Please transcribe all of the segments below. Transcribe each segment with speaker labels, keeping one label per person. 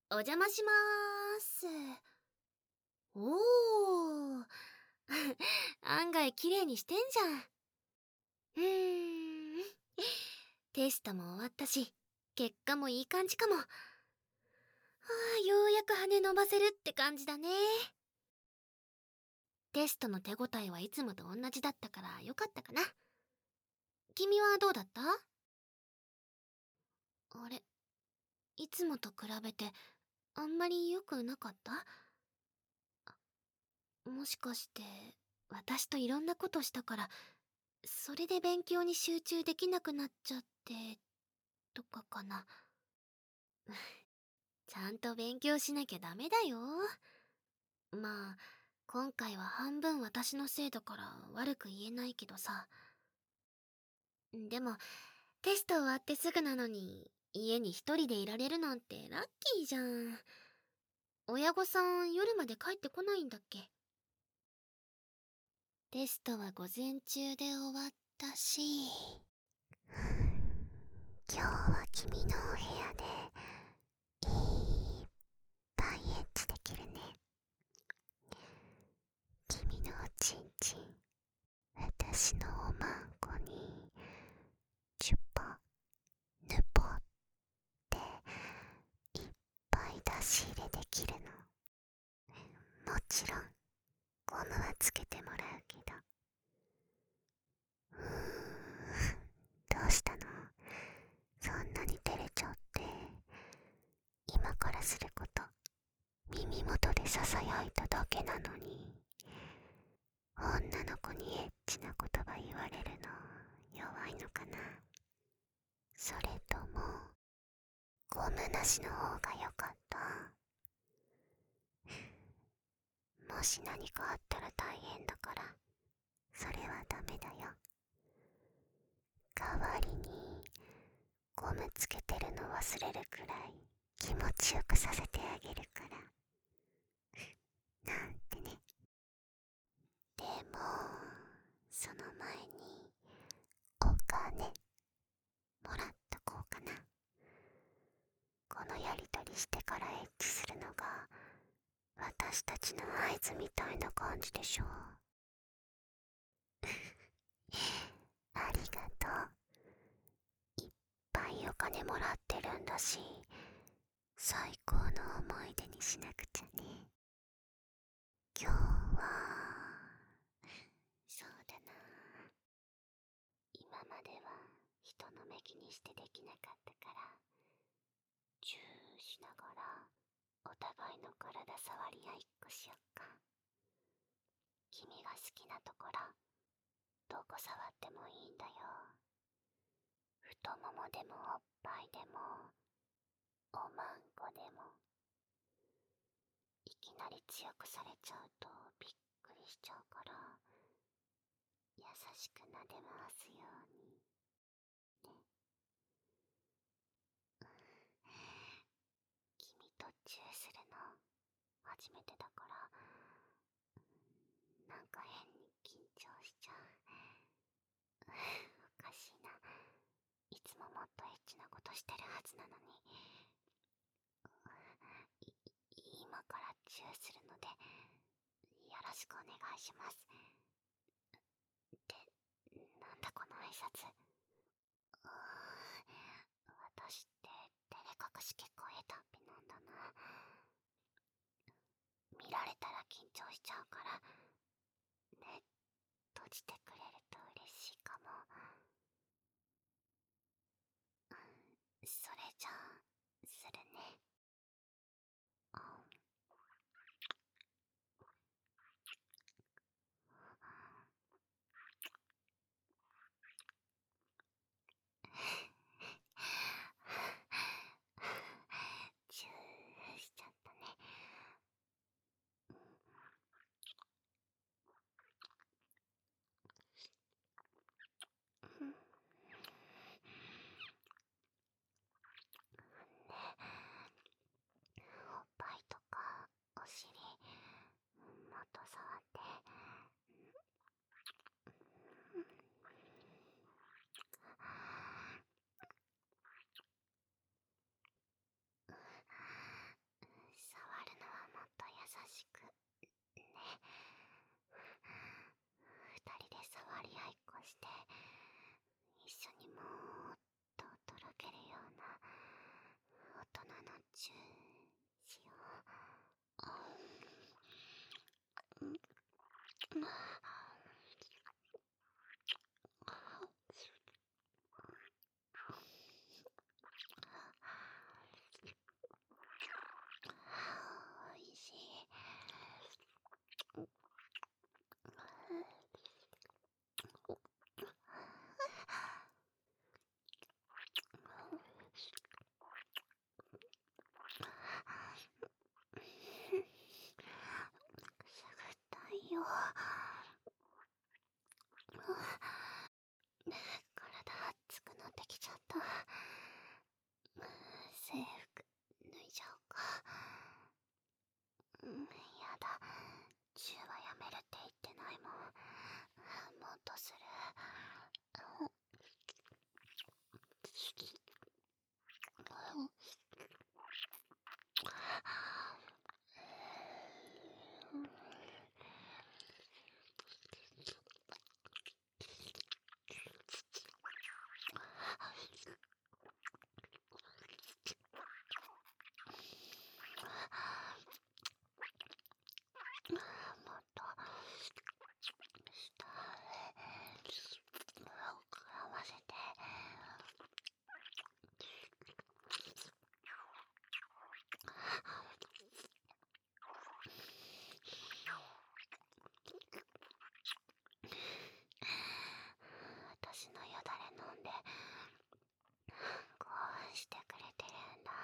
Speaker 1: お邪魔しまーす。おー。案外綺麗にしてんじゃん。テストも終わったし、結果もいい感じかも。はあ、ようやく羽伸ばせるって感じだね。テストの手応えはいつもと同じだったからよかったかな。君はどうだった？あれ、いつもと比べてあんまり良くなかった？もしかして私といろんなことしたからそれで勉強に集中できなくなっちゃってとかかな。ちゃんと勉強しなきゃダメだよ。まあ今回は半分私のせいだから悪く言えないけどさ。でもテスト終わってすぐなのに家に一人でいられるなんてラッキーじゃん。親御さん夜まで帰ってこないんだっけ？テストは午前中で終わったし、今日は君のお部屋でいっぱいエッチできるね。君のおちんちん、私のおまんこにチュポヌポっていっぱい出し入れできるの。もちろんゴムはつけてもらうけど。どうしたの？そんなに照れちゃって。今からすること耳元でささやいただけなのに、女の子にエッチな言葉言われるの弱いのかな？それともゴムなしの方が良かった？もし何かあったら大変だから、それはダメだよ。代わりにゴムつけてるの忘れるくらい気持ちよくさせてあげるから。なんてね。でもその前にお金もらっとこうかな。このやりとりしてからエッチするのが私たちの合図みたいな感じでしょ。ありがとう。いっぱいお金もらってるんだし、最高の思い出にしなくちゃね。今日はそうだな、今までは人の目気にしてできなかったから、チューしながらお互いの体触り合いっこしよっか。君が好きなところどこ触ってもいいんだよ。太ももでもおっぱいでもおまんこでも。いきなり強くされちゃうとびっくりしちゃうから、優しく撫で回すようにね。君とチューするの初めてだから、なんか変に緊張しちゃう。おかしいな。いつももっとエッチなことしてるはずなのに。今からチューするのでよろしくお願いします。ってなんだこの挨拶。私って照れ隠し結構下手っぴなんだな。見られたら緊張しちゃうから目閉じてくれると嬉しいかも。それじゃあするね。チューしちゃったね。 チューしよう。おいしい。くすぐったいよ。体熱くなってきちゃった。制服脱いじゃおうか。やだ。チューはやめるって言ってないもん。もっとする。もっと下へ膨らませて。私のよだれ飲んで興奮してくれてるんだ。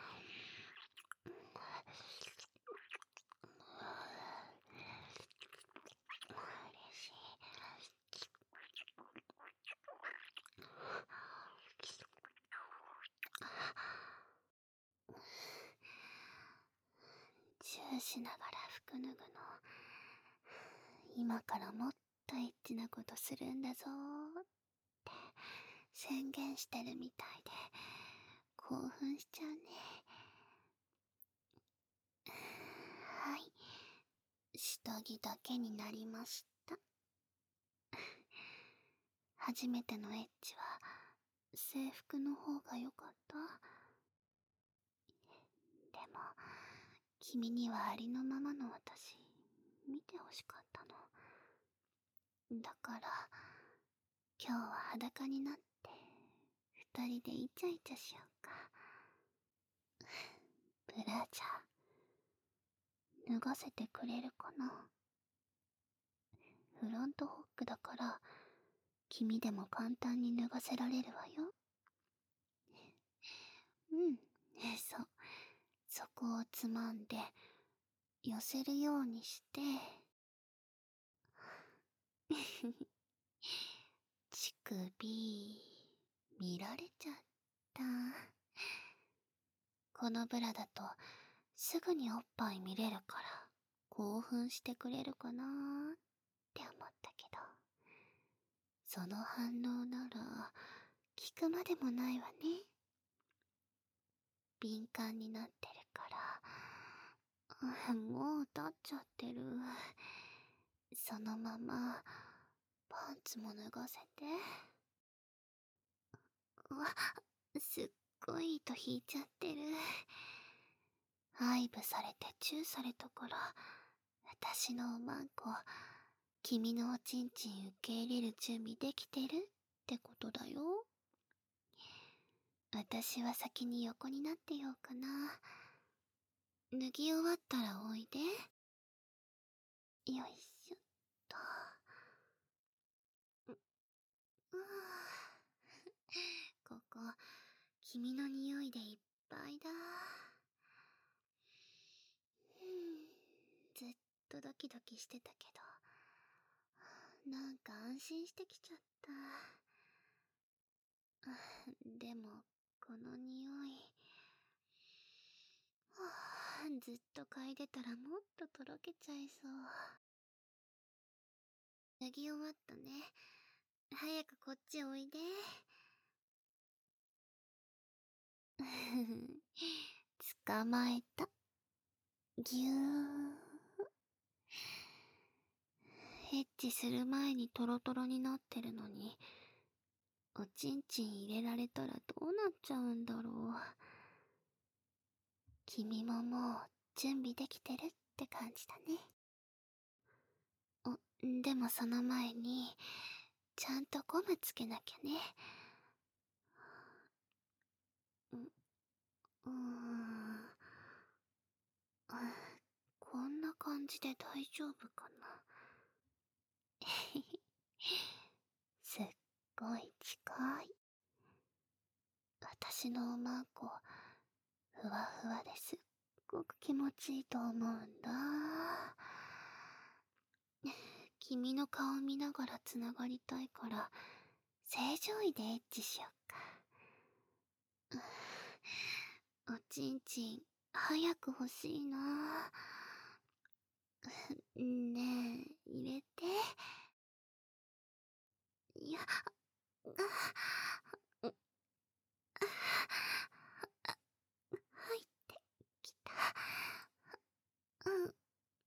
Speaker 1: 嬉しい。チューしながら服脱ぐの、今からもっとエッチなことするんだぞーって宣言してるみたいで興奮しちゃうね。はい、下着だけになりました。初めてのエッチは制服の方が良かった。でも君にはありのままの私見てほしかったの。だから今日は裸になって二人でイチャイチャしようか。ブラジャー脱がせてくれるかな。フロントホックだから君でも簡単に脱がせられるわよ。うん、そう。そこをつまんで寄せるようにして乳首見られちゃった。このブラだとすぐにおっぱい見れるから興奮してくれるかなーって思ったけど、その反応なら聞くまでもないわね。敏感になってるから。もう立っちゃってる。そのままパンツも脱がせて。うわ、すっごい糸引いちゃってる。愛撫されてチューされたから私のおまんこ君のおちんちん受け入れる準備できてるってことだよ。私は先に横になってようかな。脱ぎ終わったらおいで。よいしょっと。ここ君の匂いでいっぱいだ。ずっとドキドキしてたけどなんか安心してきちゃった。でもこの匂い、ずっと嗅いでたらもっととろけちゃいそう。脱ぎ終わったね。早くこっちおいで。捕まえた。ぎゅー。エッチする前にトロトロになってるのにおちんちん入れられたらどうなっちゃうんだろ君ももう準備できてるって感じだね。でもその前に、ちゃんとゴムつけなきゃね。う、うーん、こんな感じで大丈夫かな。すっごい近い。私のおまんこ、ふわふわですっごく気持ちいいと思うんだ。君の顔見ながらつながりたいから、正常位でエッチしよっか。おちんちん、早く欲しいな。ねえ、入れて。いや、入ってきた。うん。よ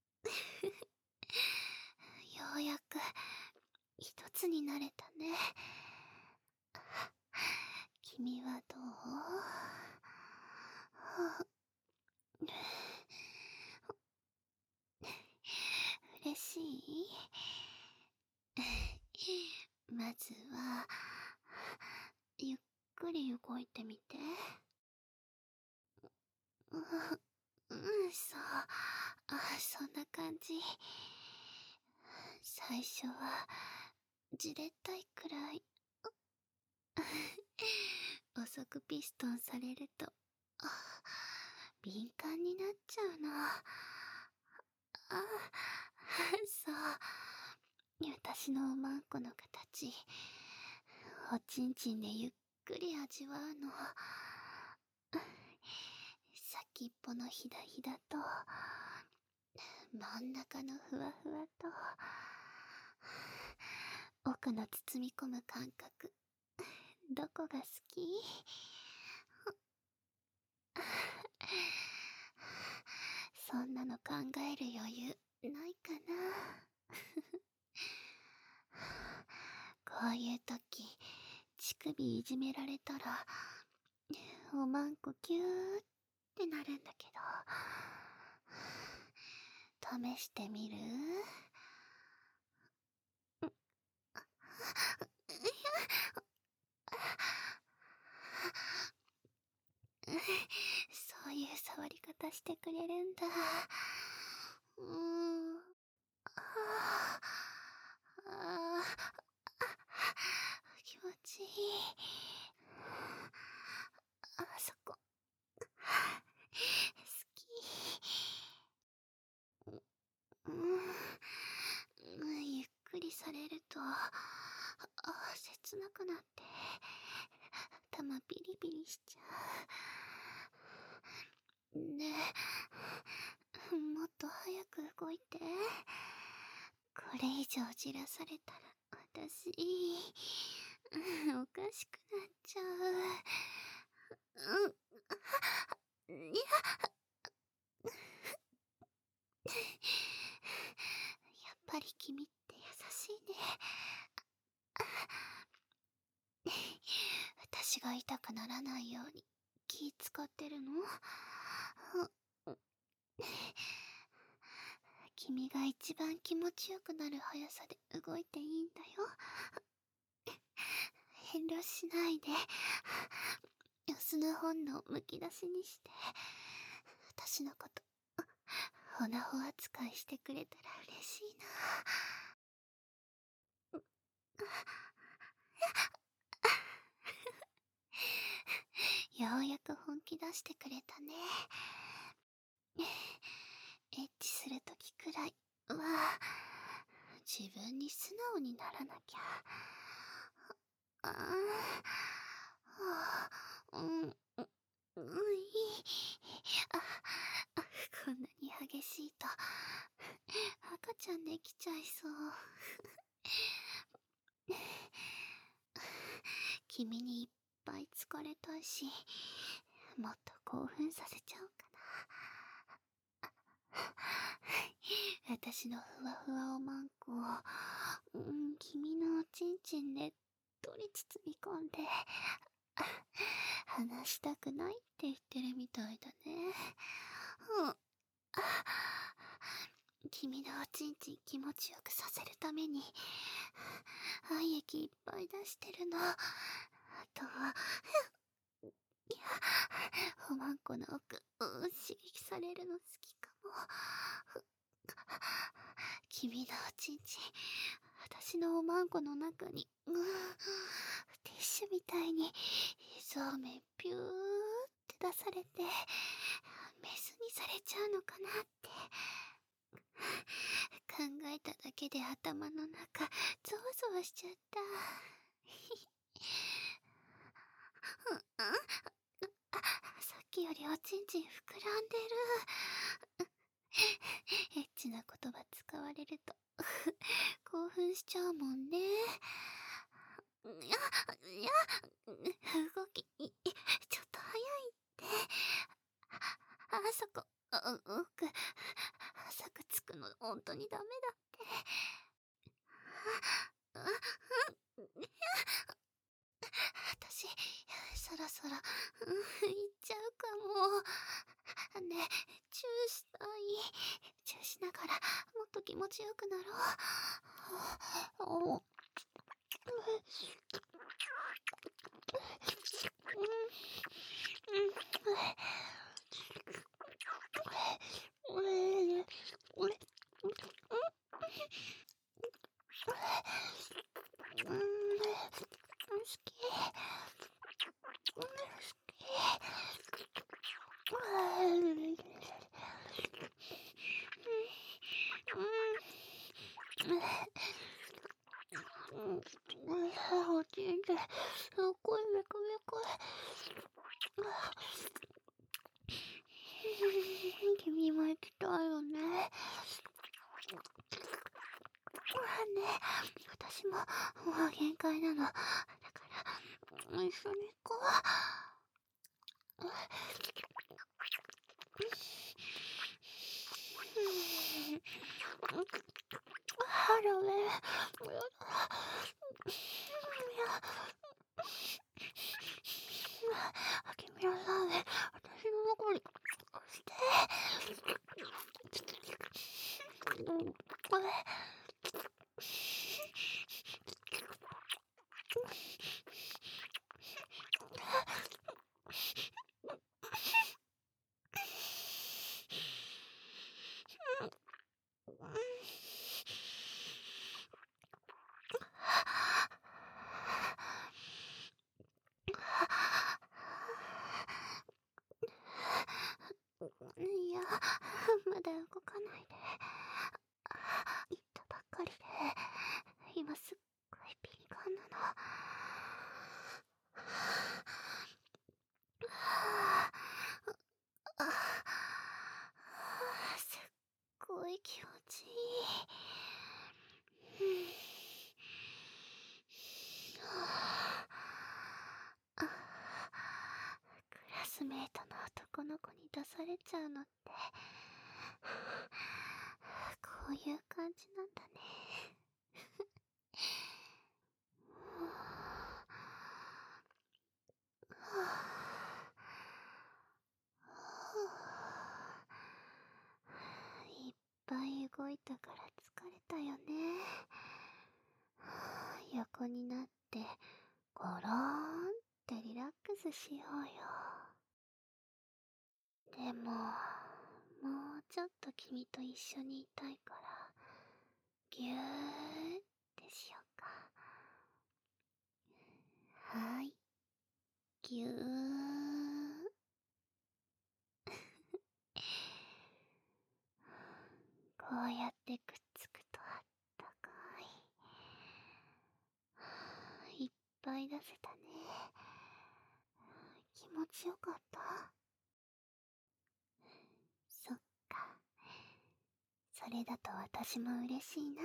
Speaker 1: うやく、一つになれたね。君はどう？嬉しい？まずは、ゆっくり動いてみて。うん、そう。そんな感じ。最初は、じれったいくらい。遅くピストンされると、敏感になっちゃうの。そう。私のおまんこの形、おちんちんでゆっくり味わうの。先っぽのひだひだと、真ん中のふわふわと、奥の包み込む感覚、どこが好き？そんなの考える余裕ないかな。こういう時、乳首いじめられたら、おまんこキューってなるんだけど、試してみる？そういう触り方してくれるんだ。ああ、気持ちいい。そこ、好き。ゆっくりされると、切なくなって、頭ビリビリしちゃう。ねえ、もっと早く動いて。これ以上じらされたら、私、おかしくなっちゃう。いや、やっぱり君って優しいね。私が痛くならないように気使ってるの？君が一番気持ちよくなる速さで動いていいんだよ。遠慮しないで。オスの本能むき出しにして、私のこと、ほなほ扱いしてくれたら嬉しいな。ようやく本気出してくれたね。エッチするときくらいは、自分に素直にならなきゃ。ああ、あ、こんなに激しいと、赤ちゃんできちゃいそう。君にいっぱい疲れたいし、もっと興奮させちゃおうかな。私のふわふわおまんこを、君のおちんちんでっとり包み込んで、 話したくないって言ってるみたいだね。うん。君のおちんちん気持ちよくさせるために愛液いっぱい出してるの。あとは、いや、おまんこの奥、刺激されるの好きかも。君のおちんちん、私のおまんこの中に、ティッシュみたいに、そうめんピューって出されて、メスにされちゃうのかなって。考えただけで頭の中、ゾワゾワしちゃった。さっきよりおちんちん膨らんでる。エッチな言葉使われると興奮しちゃうもんね。いや、動き、ちょっと早いって。あそこ、奥、浅くつくの本当にダメだって。私、そろそろ、行っちゃうかも。ねえ、チューしたい。チューしながら、もっと気持ちよくなろう。好き。おちんちん、すっごいめくめく。君も行きたいよね。ねえ、私ももう限界なの。だから一緒に行こう。ハロウェイ。君のラーメン、私の残りして。いや、まだ動かないで。行ったばっかりで、今すっごい敏感なの。すっごい気持ちいい。クラスメートの男の子に出されちゃうのって、こういう感じなんだね。いっぱい動いたから疲れたよね。横になってゴローンってリラックスしようよ。でも、もうちょっと君と一緒にいたいから、ぎゅーってしようか。はい、ぎゅー。こうやってくっつくとあったかい。いっぱい出せたね。気持ちよかった？そっか。それだと私も嬉しいな。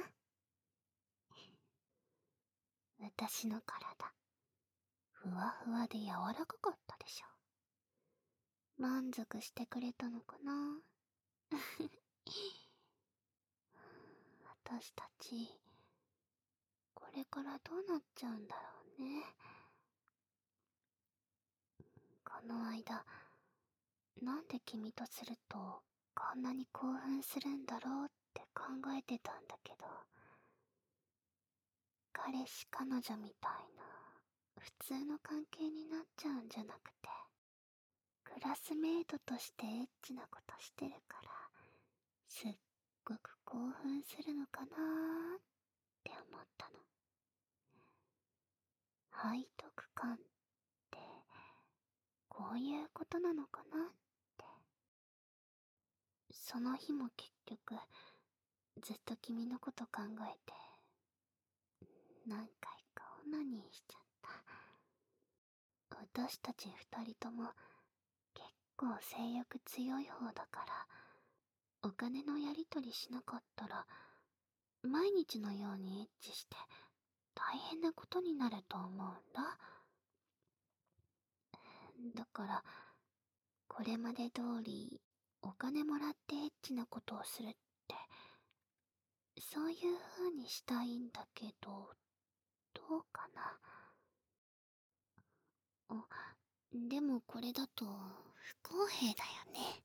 Speaker 1: 私の体、ふわふわで柔らかかったでしょ。満足してくれたのかな。私たち、これからどうなっちゃうんだろうね。 の間、なんで君とするとこんなに興奮するんだろうって考えてたんだけど、彼氏彼女みたいな普通の関係になっちゃうんじゃなくて、クラスメイトとしてエッチなことしてるから、すっごく興奮するのかなーって思ったの。背徳感ってこういうことなのかなって。その日も結局ずっと君のこと考えて何回かオナニーしちゃった。私たち二人とも結構性欲強い方だから、お金のやり取りしなかったら毎日のようにエッチして大変なことになると思うんだ。だからこれまで通りお金もらってエッチなことをするって、そういう風にしたいんだけど、どうかな。でもこれだと不公平だよね。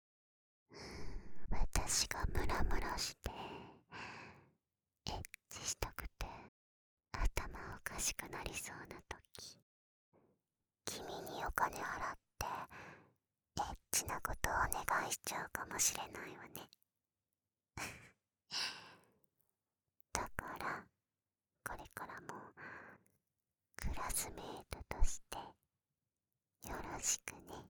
Speaker 1: 私がムラムラしてエッチしたくて頭おかしくなりそうな時、君にお金払ってエッチなことをお願いしちゃうかもしれないわね。だからこれからもクラスメイトとしてよろしくね。